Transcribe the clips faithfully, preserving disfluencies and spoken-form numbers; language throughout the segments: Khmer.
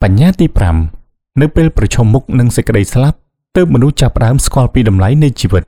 បញ្ញាទីប្រាំនៅពេលប្រឈមមុខនឹងសេចក្តីស្លាប់ទើបមនុស្សចាប់ផ្ដើមស្គាល់ពីតម្លៃនៃជីវិត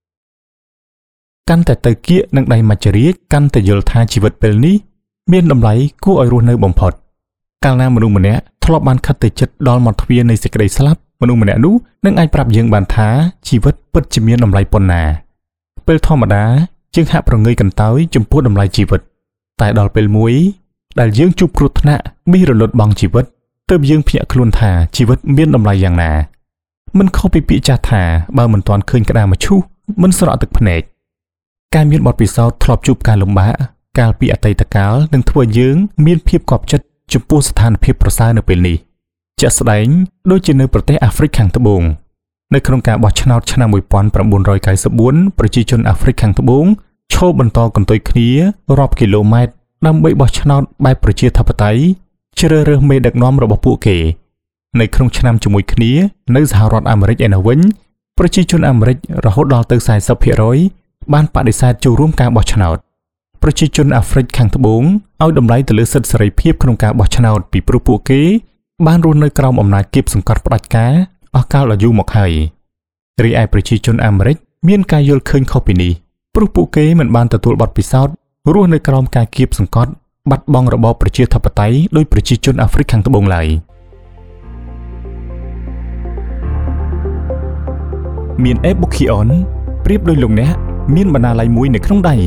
កាន់តែទៅគៀកនឹងដៃមច្ចរាជកាន់តែយល់ថាជីវិតពេលនេះមានតម្លៃគួរឲ្យរស់នៅបំផុតកាលណាមនុស្សម្នាក់ធ្លាប់បានខិតទៅចិត្តដល់មាត់ទ្វារនៃសេចក្តីស្លាប់មនុស្សម្នាក់នោះនឹងអាចប្រាប់យើងបានថាជីវិតពិតជាមានតម្លៃប៉ុណ្ណាពេលធម្មតាយើងហាក់ប្រងើយកន្តើយចំពោះតម្លៃជីវិតតែដល់ពេលមួយដែលយើងជួបគ្រោះថ្នាក់មានរលត់បង់ជីវិតទើបយើងភ្ញាក់ខ្លួនថាជីវិតមានតម្លៃយ៉ាងណាមិនខុសពីពាក្យចាស់ថាបើមិនទាន់ឃើញក្តាមមឈូសមិនស្រក់ទឹកភ្នែកការមានបទពិសោធន៍ធ្លាប់ជួបការលំបាកកាលពីអតីតកាលនឹងធ្វើយើងមានភាពកប់ចិត្តចំពោះស្ថានភាពប្រសើរនៅពេលនេះជាក់ស្ដែងដូចជានៅប្រទេសអាហ្វ្រិកខាងត្បូងនៅក្នុងការបោះឆ្នោតឆ្នាំmột nghìn chín trăm chín mươi tưប្រជាជនអាហ្វ្រិកខាងត្បូងឈរបន្តកន្ទុយគ្នារាប់គីឡូម៉ែត្រដើម្បីបោះឆ្នោតបែបប្រជាធិបតេយ្យជ្រើសរើសមេដឹកនាំរបស់ពួកគេនៅក្នុងឆ្នាំជាមួយគ្នានៅសហរដ្ឋអាមេរិកឯណោះវិញប្រជាជនអាមេរិករហូតដល់ទៅสี่สิบភាគរយបានបដិសេធចូលរួមការបោះឆ្នោតប្រជាជនអាហ្វ្រិកខាងត្បូងឲ្យតម្លៃទៅលើសិទ្ធិសេរីភាពក្នុងការបោះឆ្នោតពីព្រោះពួកគេបានរស់នៅក្រោមអំណាចគៀបសង្កត់ផ្ដាច់ការអស់កាលដ៏យូរមកហើយរីឯប្រជាជនអាមេរិកមានការយល់ឃើញខុសពីនេះព្រោះពួកគេមិនបានទទួលបទពិសោធន៍រស់នៅក្រោមការគៀបសង្កត់បាត់បង់របបប្រជាធិបតេយ្យដោយប្រជាជនអាហ្វ្រិកខាងត្បូងឡើយមានអេបុកឃីអនប្រៀបដោយលោកអ្នកមានបណ្ណាល័យមួយនៅក្នុងដៃ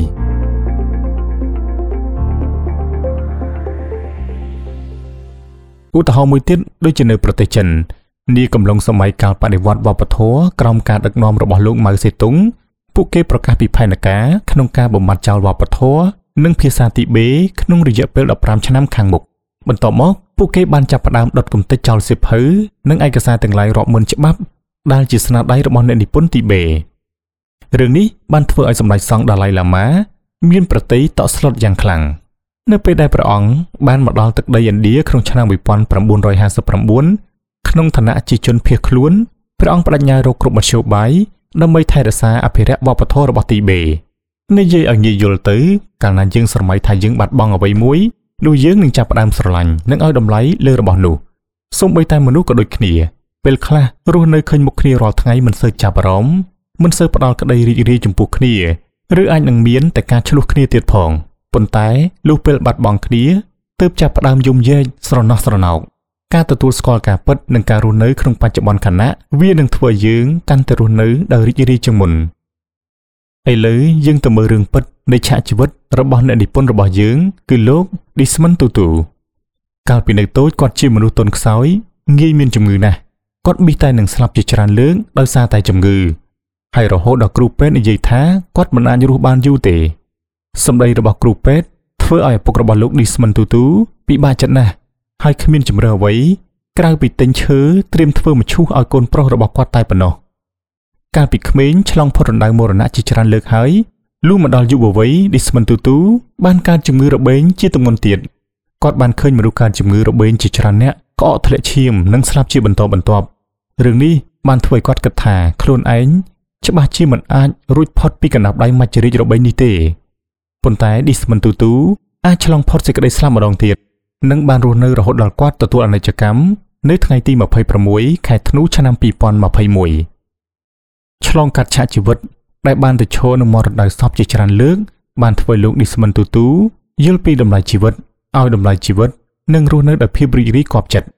ឧទាហរណ៍មួយទៀតដូចជានៅប្រទេសចិននាកំឡុងសម័យកាលបដិវត្តន៍វប្បធម៌ក្រោមការដឹកនាំរបស់លោកម៉ៅសេតុងពួកគេប្រកាសពីផែនការក្នុងការបំបត្តិចោលវប្បធម៌និងភាសាទីបេក្នុងរយៈពេលដប់ប្រាំឆ្នាំខាងមុខបន្ទាប់មកពួកគេបានចាប់ផ្ដើមដុតគំនិតចោលសៀវភៅនិងឯកសារទាំងឡាយរាប់ម៉ឺនច្បាប់ដែលជាស្នាដៃរបស់អ្នកនិពន្ធទីបេរឿងនេះបានធ្វើឲ្យសម្ដេចសង្ឃដាឡៃឡាម៉ាមានប្រតិយតក់ស្លុតយ៉ាងខ្លាំងនៅពេលដែលព្រះអង្គបានមកដល់ទឹកដីឥណ្ឌាក្នុងឆ្នាំmột nghìn chín trăm năm mươi chínក្នុងឋានៈជាជនភៀសខ្លួនព្រះអង្គបដិញ្ញារកគ្រប់មធ្យោបាយដើម្បីថែរក្សាអភិរក្សវប្បធម៌របស់ទីបេនិយាយឲ្យងាយយល់ទៅកាលណាយើងស្រមៃថាយើងបាត់បង់អ្វីមួយនោះយើងនឹងចាប់ផ្ដើមស្រឡាញ់និងឲ្យតម្លៃលើរបស់នោះសូម្បីតែមនុស្សក៏ដូចគ្នាពេលខ្លះរស់នៅឃើញមុខគ្នារាល់ថ្ងៃមិនសូវចាប់អារម្មណ៍មិនសូវផ្ដល់ក្តីរីករាយចំពោះគ្នាឬអាចនឹងមានតែការឆ្លោះគ្នាទៀតផងប៉ុន្តែលុះពេលបាត់បង់គ្នាទើបចាប់ផ្ដើមយំយែកស្រណោះស្រណោកការទទួលស្គាល់ការពិតនិងការរស់នៅក្នុងបច្ចុប្បន្នខណៈវានឹងធ្វើឲ្យយើងកាន់តែរស់នៅដោយរីករាយជាងមុនឥឡូវយើងទៅមើលរឿងពិតនៃឆាកជីវិតរបស់អ្នកនិពន្ធរបស់យើងគឺលោក Desmond Tutu កាលពីនៅតូចគាត់ជាមនុស្សទន់ខ្សោយងាយមានជំងឺណាស់គាត់ប៊ីតែនឹងស្លាប់ជាច្រើនលើកដោយសារតែជំងឺហើយរហូតដល់គ្រូពេទ្យនិយាយថាគាត់មិនអាចរស់បានយូរទេសម្ដីរបស់គ្រូពេទ្យធ្វើឲ្យឪពុករបស់លោក Desmond Tutu ពិបាកចិត្តណាស់ហើយគ្មានជំរឿអ្វីក្រៅពីទិញឈើត្រៀមធ្វើមឈូសឲ្យកូនប្រុសរបស់គាត់តែប៉ុណ្ណោះកាលពីក្មេងឆ្លងផុតរណ្ដៅមរណៈជាច្រើនលើកហើយលុះមកដល់យុវវ័យ Desmond Tutu បានកើតជំងឺរបេងជាទម្ងន់ទៀតគាត់បានឃើញមនុស្សកើតជំងឺរបេងជាច្រើនអ្នកក្អកធ្លាក់ឈាមនិងស្លាប់ជាបន្តបន្ទាប់រឿងនេះបានធ្វើឲ្យគាត់គិតថាខ្លួនឯងច្បាស់ជាមិនអាចរួចផុតពីកណ្ដាប់ដៃមច្ចរាជរបេងនេះទេប៉ុន្តែ Desmond Tutu អាចឆ្លងផុតសេចក្តីស្លាប់ម្ដងទៀតនិងបានរស់នៅរហូតដល់គាត់ទទួលអនិច្ចកម្មនៅថ្ងៃទីยี่สิบหกខែធ្នូឆ្នាំยี่สิบยี่สิบเอ็ดឆ្លងកាត់ឆាកជីវិតដែលបានទៅឈរនឹងមរណសពជាច្រើនលើកបានធ្វើឲ្យលោក Desmond Tutu យល់ពីតម្លៃជីវិតឲ្យតម្លៃជីវិតនិងរស់នៅដោយភាពរីករាយគាប់ចិត្ត